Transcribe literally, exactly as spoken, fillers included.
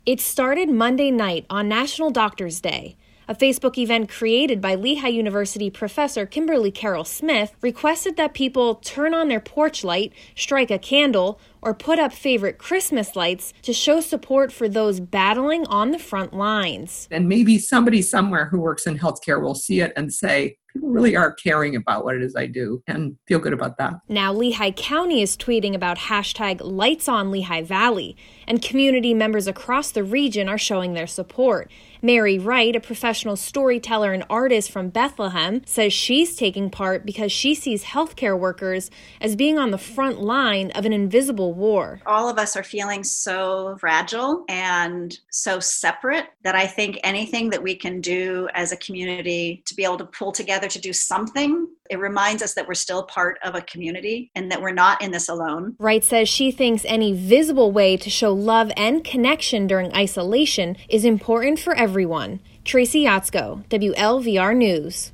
It started Monday night on National Doctors Day. A Facebook event created by Lehigh University professor Kimberly Carroll Smith requested that people turn on their porch light, strike a candle, or put up favorite Christmas lights to show support for those battling on the front lines. And maybe somebody somewhere who works in healthcare will see it and say, people really are caring about what it is I do, and feel good about that. Now, Lehigh County is tweeting about hashtag Lights on Lehigh Valley, and community members across the region are showing their support. Mary Wright, a professional storyteller and artist from Bethlehem, says she's taking part because she sees healthcare workers as being on the front line of an invisible war. All of us are feeling so fragile and so separate that I think anything that we can do as a community to be able to pull together to do something, it reminds us that we're still part of a community and that we're not in this alone. Wright says she thinks any visible way to show love and connection during isolation is important for everyone. Tracy Yatzko, W L V R News.